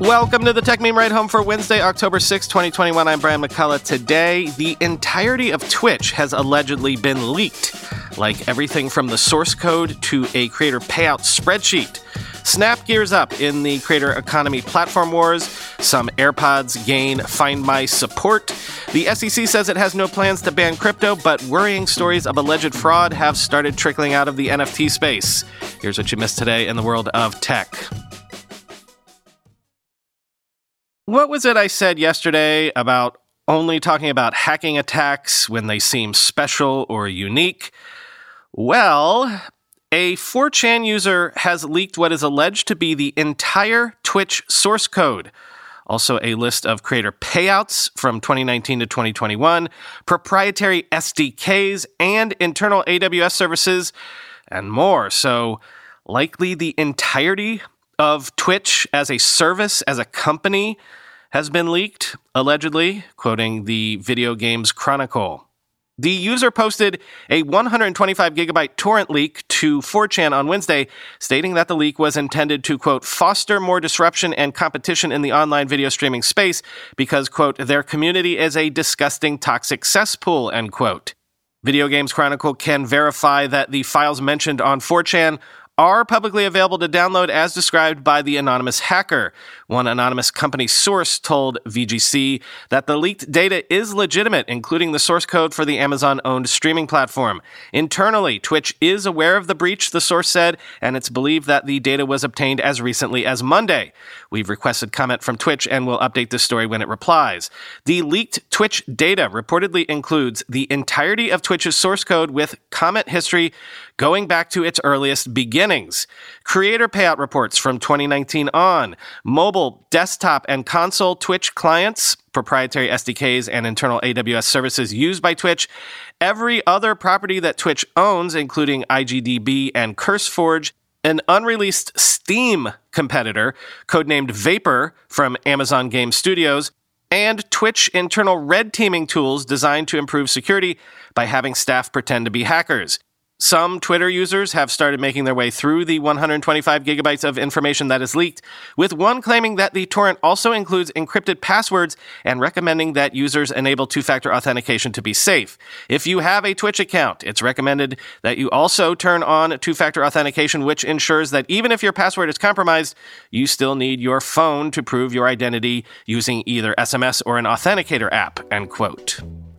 Welcome to the Tech Meme Ride Home for Wednesday, October 6, 2021. I'm Brian McCullough. Today, the entirety of Twitch has allegedly been leaked, like everything from the source code to a creator payout spreadsheet. Snap gears up in the creator economy platform wars. Some AirPods gain Find My support. The SEC says it has no plans to ban crypto, but worrying stories of alleged fraud have started trickling out of the NFT space. Here's what you missed today in the world of tech. What was it I said yesterday about only talking about hacking attacks when they seem special or unique? Well, a 4chan user has leaked what is alleged to be the entire Twitch source code. Also, a list of creator payouts from 2019 to 2021, proprietary SDKs, and internal AWS services, and more. So, likely the entirety of Twitch as a service, as a company, has been leaked, allegedly, quoting the Video Games Chronicle. The user posted a 125-gigabyte torrent leak to 4chan on Wednesday, stating that the leak was intended to, quote, foster more disruption and competition in the online video streaming space because, quote, their community is a disgusting, toxic cesspool, end quote. Video Games Chronicle can verify that the files mentioned on 4chan are publicly available to download as described by the anonymous hacker. One anonymous company source told VGC that the leaked data is legitimate, including the source code for the Amazon-owned streaming platform. Internally, Twitch is aware of the breach, the source said, and it's believed that the data was obtained as recently as Monday. We've requested comment from Twitch and will update this story when it replies. The leaked Twitch data reportedly includes the entirety of Twitch's source code with comment history going back to its earliest beginnings, creator payout reports from 2019 on, mobile, desktop, and console Twitch clients, proprietary SDKs, and internal AWS services used by Twitch, every other property that Twitch owns, including IGDB and CurseForge, an unreleased Steam competitor, codenamed Vapor from Amazon Game Studios, and Twitch internal red teaming tools designed to improve security by having staff pretend to be hackers. Some Twitter users have started making their way through the 125 gigabytes of information that is leaked, with one claiming that the torrent also includes encrypted passwords and recommending that users enable two-factor authentication to be safe. If you have a Twitch account, it's recommended that you also turn on two-factor authentication, which ensures that even if your password is compromised, you still need your phone to prove your identity using either SMS or an authenticator app, end quote.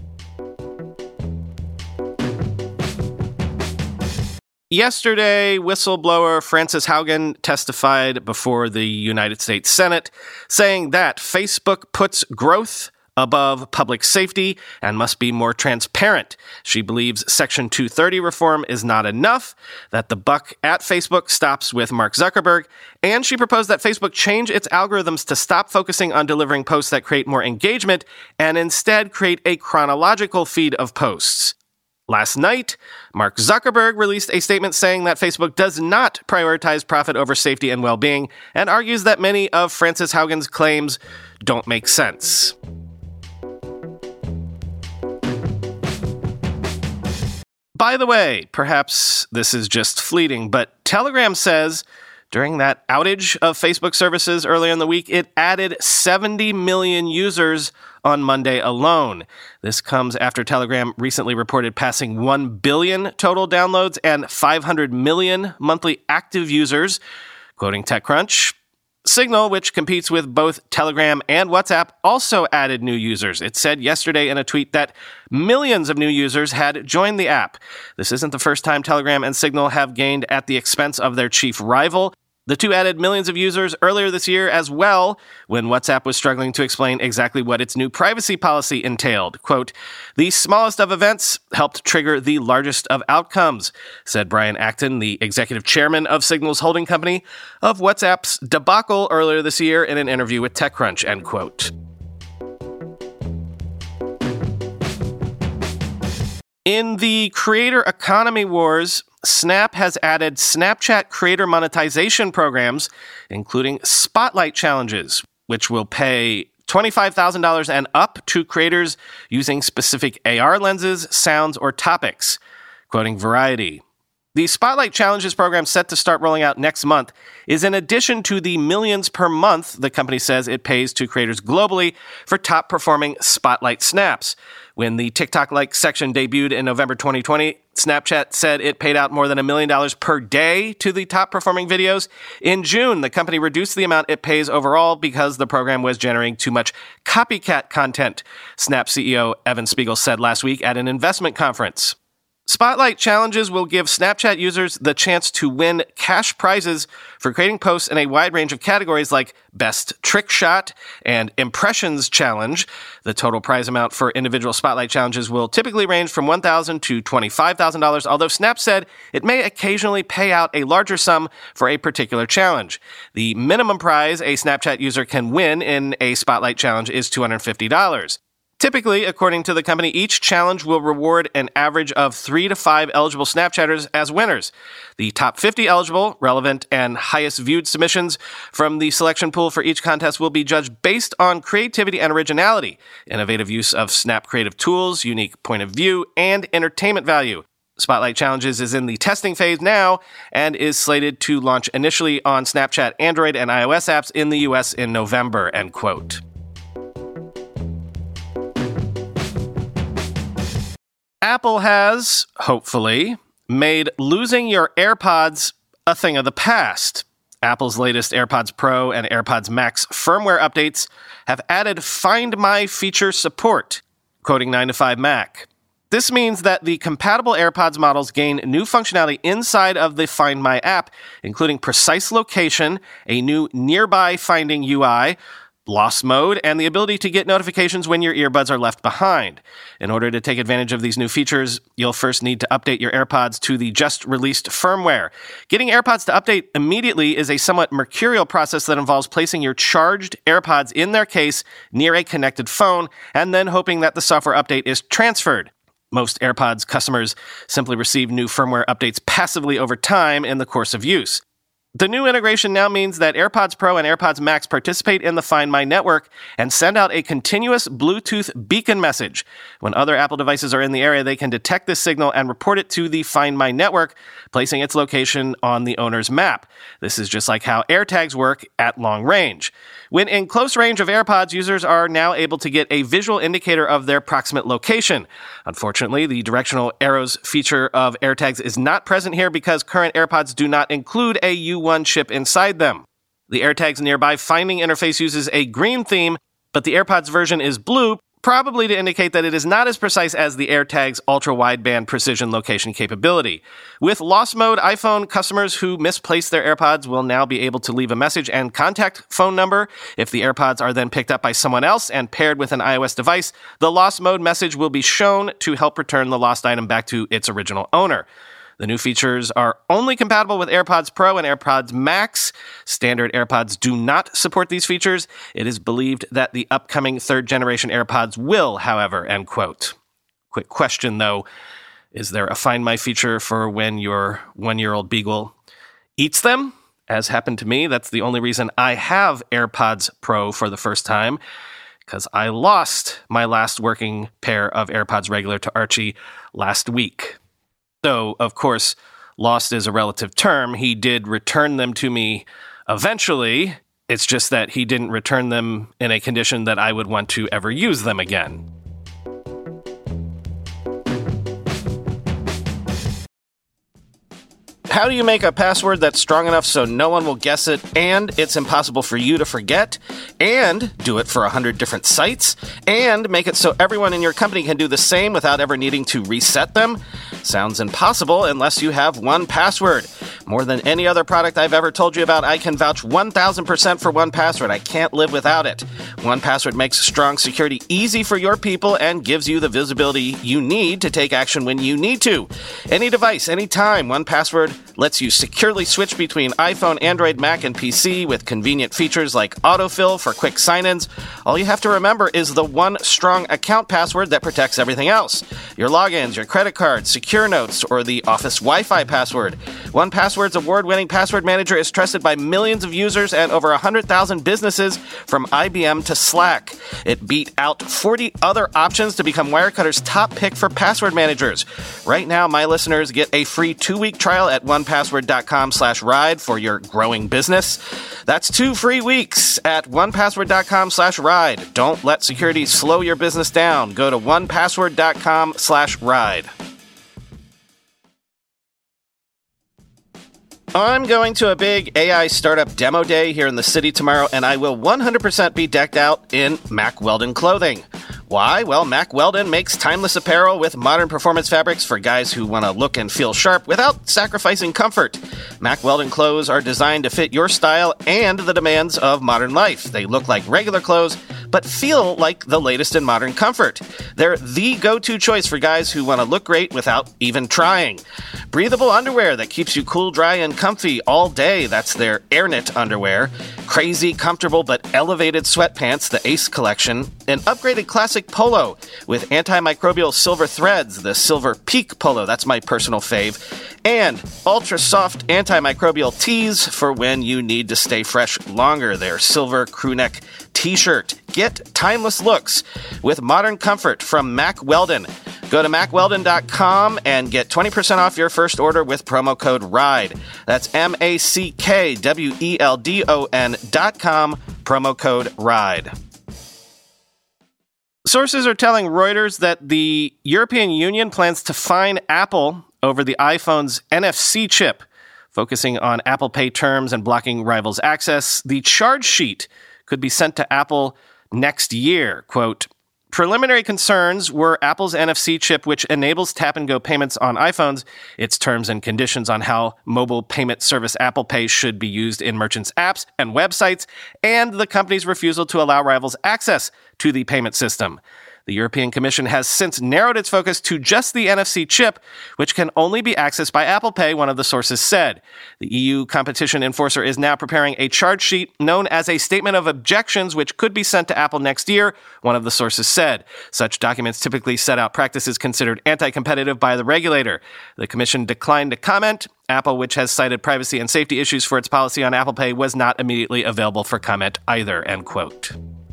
Yesterday, whistleblower Frances Haugen testified before the United States Senate, saying that Facebook puts growth above public safety and must be more transparent. She believes Section 230 reform is not enough, that the buck at Facebook stops with Mark Zuckerberg, and she proposed that Facebook change its algorithms to stop focusing on delivering posts that create more engagement and instead create a chronological feed of posts. Last night, Mark Zuckerberg released a statement saying that Facebook does not prioritize profit over safety and well-being and argues that many of Frances Haugen's claims don't make sense. By the way, perhaps this is just fleeting, but Telegram says during that outage of Facebook services earlier in the week, it added 70 million users on Monday alone. This comes after Telegram recently reported passing 1 billion total downloads and 500 million monthly active users. Quoting TechCrunch, Signal, which competes with both Telegram and WhatsApp, also added new users. It said yesterday in a tweet that millions of new users had joined the app. This isn't the first time Telegram and Signal have gained at the expense of their chief rival. The two added millions of users earlier this year as well, when WhatsApp was struggling to explain exactly what its new privacy policy entailed. Quote, the smallest of events helped trigger the largest of outcomes, said Brian Acton, the executive chairman of Signal's holding company, of WhatsApp's debacle earlier this year in an interview with TechCrunch, end quote. In the creator economy wars, Snap has added Snapchat creator monetization programs, including Spotlight challenges, which will pay $25,000 and up to creators using specific AR lenses, sounds, or topics. Quoting Variety, The Spotlight Challenges program set to start rolling out next month is in addition to the millions per month the company says it pays to creators globally for top-performing Spotlight snaps. When the TikTok-like section debuted in November 2020, Snapchat said it paid out more than $1 million per day to the top-performing videos. In June, the company reduced the amount it pays overall because the program was generating too much copycat content, Snap CEO Evan Spiegel said last week at an investment conference. Spotlight Challenges will give Snapchat users the chance to win cash prizes for creating posts in a wide range of categories like Best Trick Shot and Impressions Challenge. The total prize amount for individual Spotlight Challenges will typically range from $1,000 to $25,000, although Snap said it may occasionally pay out a larger sum for a particular challenge. The minimum prize a Snapchat user can win in a Spotlight Challenge is $250. Typically, according to the company, each challenge will reward an average of 3 to 5 eligible Snapchatters as winners. The top 50 eligible, relevant, and highest viewed submissions from the selection pool for each contest will be judged based on creativity and originality, innovative use of Snap creative tools, unique point of view, and entertainment value. Spotlight Challenges is in the testing phase now and is slated to launch initially on Snapchat Android and iOS apps in the US in November, end quote. Apple has, hopefully, made losing your AirPods a thing of the past. Apple's latest AirPods Pro and AirPods Max firmware updates have added Find My feature support, quoting 9to5Mac. This means that the compatible AirPods models gain new functionality inside of the Find My app, including precise location, a new nearby finding UI, lost mode, and the ability to get notifications when your earbuds are left behind. In order to take advantage of these new features, you'll first need to update your AirPods to the just-released firmware. Getting AirPods to update immediately is a somewhat mercurial process that involves placing your charged AirPods in their case near a connected phone, and then hoping that the software update is transferred. Most AirPods customers simply receive new firmware updates passively over time in the course of use. The new integration now means that AirPods Pro and AirPods Max participate in the Find My network and send out a continuous Bluetooth beacon message. When other Apple devices are in the area, they can detect this signal and report it to the Find My network, placing its location on the owner's map. This is just like how AirTags work at long range. When in close range of AirPods, users are now able to get a visual indicator of their proximate location. Unfortunately, the directional arrows feature of AirTags is not present here because current AirPods do not include a U1 chip inside them. The AirTags Nearby Finding interface uses a green theme, but the AirPods version is blue, probably to indicate that it is not as precise as the AirTag's ultra-wideband precision location capability. With Lost Mode, iPhone customers who misplace their AirPods will now be able to leave a message and contact phone number. If the AirPods are then picked up by someone else and paired with an iOS device, the Lost Mode message will be shown to help return the lost item back to its original owner. The new features are only compatible with AirPods Pro and AirPods Max. Standard AirPods do not support these features. It is believed that the upcoming third-generation AirPods will, however, end quote. Quick question, though. Is there a Find My feature for when your one-year-old Beagle eats them? As happened to me, that's the only reason I have AirPods Pro for the first time, because I lost my last working pair of AirPods regular to Archie last week. Though, of course, lost is a relative term. He did return them to me eventually. It's just that he didn't return them in a condition that I would want to ever use them again. How do you make a password that's strong enough so no one will guess it, and it's impossible for you to forget, and do it for 100 different sites, and make it so everyone in your company can do the same without ever needing to reset them? Sounds impossible unless you have 1Password. More than any other product I've ever told you about, I can vouch 1,000% for 1Password. I can't live without it. 1Password makes strong security easy for your people and gives you the visibility you need to take action when you need to. Any device, anytime, 1Password lets you securely switch between iPhone, Android, Mac, and PC with convenient features like autofill for quick sign-ins. All you have to remember is the one strong account password that protects everything else. Your logins, your credit cards, secure notes, or the Office Wi-Fi password. 1Password 1Password's award-winning password manager is trusted by millions of users and over 100,000 businesses from IBM to Slack. It beat out 40 other options to become Wirecutter's top pick for password managers. Right now, my listeners get a free 2-week trial at 1Password.com/ride for your growing business. That's 2 free weeks at 1Password.com/ride. Don't let security slow your business down. Go to 1Password.com/ride. I'm going to a big AI startup demo day here in the city tomorrow, and I will 100% be decked out in Mack Weldon clothing. Why? Well, Mack Weldon makes timeless apparel with modern performance fabrics for guys who want to look and feel sharp without sacrificing comfort. Mack Weldon clothes are designed to fit your style and the demands of modern life. They look like regular clothes, but feel like the latest in modern comfort. They're the go-to choice for guys who want to look great without even trying. Breathable underwear that keeps you cool, dry, and comfy all day. That's their AirKnit underwear. Crazy, comfortable, but elevated sweatpants, the Ace collection. An upgraded classic polo with antimicrobial silver threads, the Silver Peak polo. That's my personal fave. And ultra-soft antimicrobial tees for when you need to stay fresh longer. Their silver crewneck t-shirt. Get timeless looks with modern comfort from Mack Weldon. Go to MackWeldon.com and get 20% off your first order with promo code RIDE. That's MackWeldon.com, promo code RIDE. Sources are telling Reuters that the European Union plans to fine Apple over the iPhone's NFC chip, focusing on Apple Pay terms and blocking rivals' access. The charge sheet could be sent to Apple next year. Quote, preliminary concerns were Apple's NFC chip, which enables tap-and-go payments on iPhones, its terms and conditions on how mobile payment service Apple Pay should be used in merchants' apps and websites, and the company's refusal to allow rivals access to the payment system. The European Commission has since narrowed its focus to just the NFC chip, which can only be accessed by Apple Pay, one of the sources said. The EU competition enforcer is now preparing a charge sheet known as a statement of objections, which could be sent to Apple next year, one of the sources said. Such documents typically set out practices considered anti-competitive by the regulator. The Commission declined to comment. Apple, which has cited privacy and safety issues for its policy on Apple Pay, was not immediately available for comment either, end quote.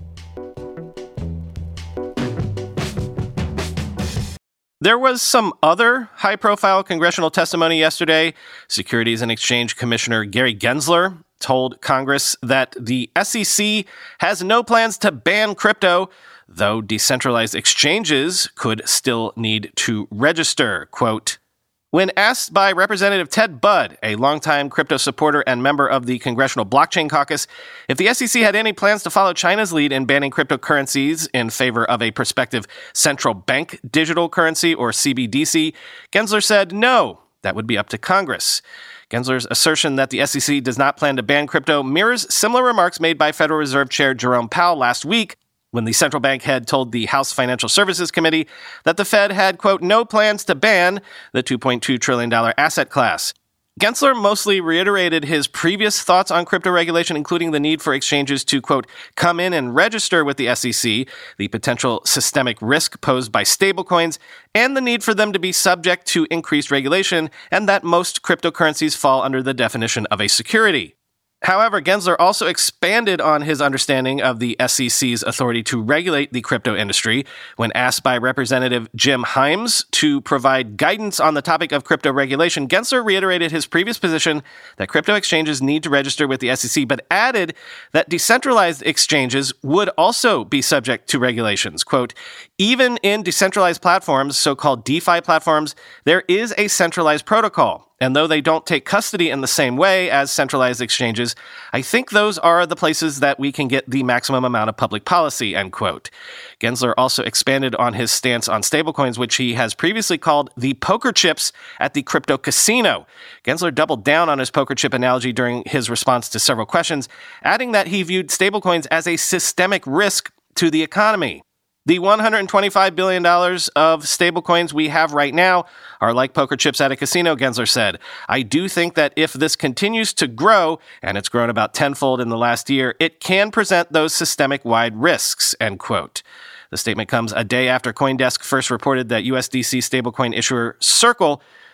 There was some other high-profile congressional testimony yesterday. Securities and Exchange Commissioner Gary Gensler told Congress that the SEC has no plans to ban crypto, though decentralized exchanges could still need to register. Quote, when asked by Representative Ted Budd, a longtime crypto supporter and member of the Congressional Blockchain Caucus, if the SEC had any plans to follow China's lead in banning cryptocurrencies in favor of a prospective central bank digital currency, or CBDC, Gensler said no, that would be up to Congress. Gensler's assertion that the SEC does not plan to ban crypto mirrors similar remarks made by Federal Reserve Chair Jerome Powell last week, when the central bank head told the House Financial Services Committee that the Fed had, quote, no plans to ban the $2.2 trillion asset class. Gensler mostly reiterated his previous thoughts on crypto regulation, including the need for exchanges to, quote, come in and register with the SEC, the potential systemic risk posed by stablecoins, and the need for them to be subject to increased regulation, and that most cryptocurrencies fall under the definition of a security. However, Gensler also expanded on his understanding of the SEC's authority to regulate the crypto industry. When asked by Representative Jim Himes to provide guidance on the topic of crypto regulation, Gensler reiterated his previous position that crypto exchanges need to register with the SEC, but added that decentralized exchanges would also be subject to regulations. Quote, even in decentralized platforms, so-called DeFi platforms, there is a centralized protocol. And though they don't take custody in the same way as centralized exchanges, I think those are the places that we can get the maximum amount of public policy, end quote. Gensler also expanded on his stance on stablecoins, which he has previously called the poker chips at the crypto casino. Gensler doubled down on his poker chip analogy during his response to several questions, adding that he viewed stablecoins as a systemic risk to the economy. The $125 billion of stablecoins we have right now are like poker chips at a casino, Gensler said. I do think that if this continues to grow, and it's grown about tenfold in the last year, it can present those systemic-wide risks, end quote. The statement comes a day after CoinDesk first reported that USDC stablecoin issuer Circle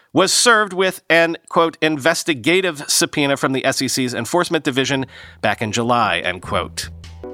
was served with an, quote, investigative subpoena from the SEC's Enforcement Division back in July, end quote.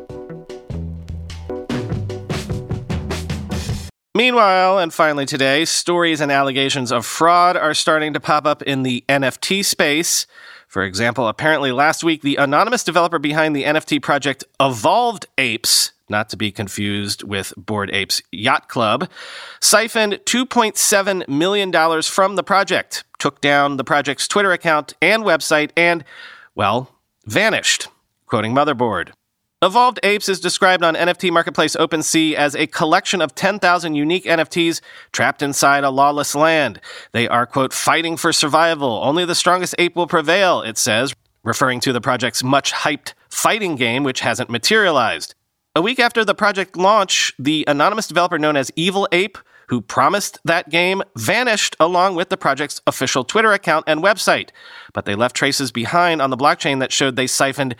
Meanwhile, and finally today, stories and allegations of fraud are starting to pop up in the NFT space. For example, apparently last week, the anonymous developer behind the NFT project Evolved Apes, not to be confused with Bored Apes Yacht Club, siphoned $2.7 million from the project, took down the project's Twitter account and website, and, well, vanished. Quoting Motherboard. Evolved Apes is described on NFT marketplace OpenSea as a collection of 10,000 unique NFTs trapped inside a lawless land. They are, quote, fighting for survival. Only the strongest ape will prevail, it says, referring to the project's much-hyped fighting game, which hasn't materialized. A week after the project launch, the anonymous developer known as Evil Ape, who promised that game, vanished along with the project's official Twitter account and website. But they left traces behind on the blockchain that showed they siphoned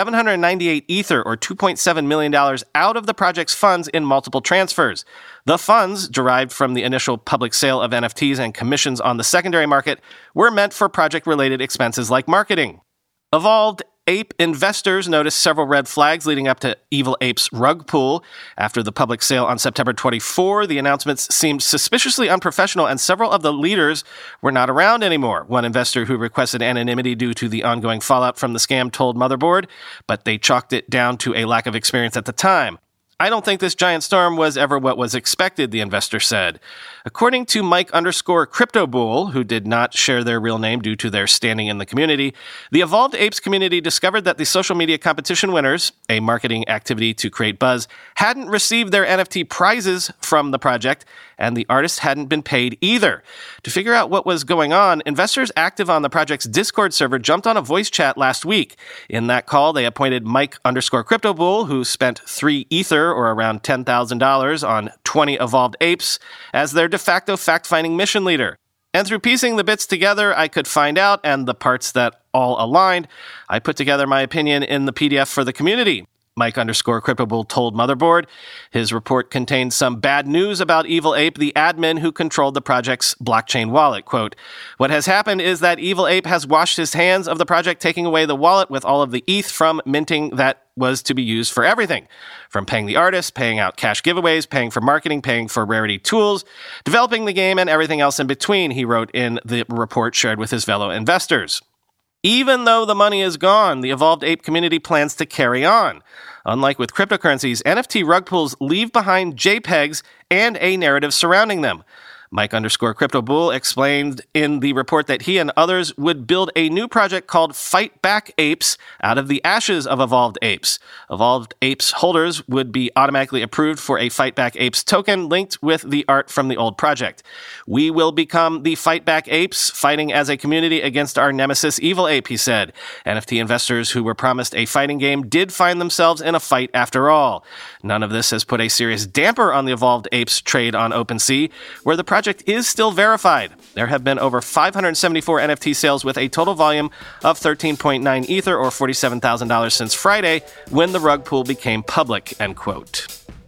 798 Ether, or $2.7 million, out of the project's funds in multiple transfers. The funds, derived from the initial public sale of NFTs and commissions on the secondary market, were meant for project-related expenses like marketing. Evolved Ape investors noticed several red flags leading up to Evil Ape's rug pull. After the public sale on September 24, the announcements seemed suspiciously unprofessional, and several of the leaders were not around anymore. One investor who requested anonymity due to the ongoing fallout from the scam told Motherboard, but they chalked it down to a lack of experience at the time. I don't think this giant storm was ever what was expected, the investor said. According to Mike_CryptoBull, who did not share their real name due to their standing in the community, the Evolved Apes community discovered that the social media competition winners, a marketing activity to create buzz, hadn't received their NFT prizes from the project, and the artists hadn't been paid either. To figure out what was going on, investors active on the project's Discord server jumped on a voice chat last week. In that call, they appointed Mike_CryptoBull, who spent 3 Ether, or around $10,000, on 20 Evolved Apes, as their de facto fact-finding mission leader. And through piecing the bits together, I could find out, and the parts that all aligned, I put together my opinion in the PDF for the community. Mike_CryptoBull told Motherboard. His report contained some bad news about Evil Ape, the admin who controlled the project's blockchain wallet. Quote, what has happened is that Evil Ape has washed his hands of the project, taking away the wallet with all of the ETH from minting that was to be used for everything. From paying the artists, paying out cash giveaways, paying for marketing, paying for rarity tools, developing the game, and everything else in between, he wrote in the report shared with his fellow investors. Even though the money is gone, the Evolved Ape community plans to carry on. Unlike with cryptocurrencies, NFT rug pulls leave behind JPEGs and a narrative surrounding them. Mike_CryptoBull explained in the report that he and others would build a new project called Fight Back Apes out of the ashes of Evolved Apes. Evolved Apes holders would be automatically approved for a Fight Back Apes token linked with the art from the old project. We will become the Fight Back Apes, fighting as a community against our nemesis Evil Ape, he said. NFT investors who were promised a fighting game did find themselves in a fight after all. None of this has put a serious damper on the Evolved Apes trade on OpenSea, where the project is still verified. There have been over 574 NFT sales with a total volume of 13.9 Ether, or $47,000 since Friday, when the rug pull became public, end quote.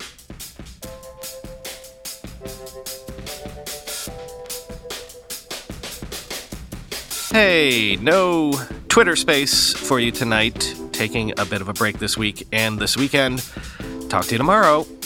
Hey, no Twitter space for you tonight. Taking a bit of a break this week and this weekend. Talk to you tomorrow.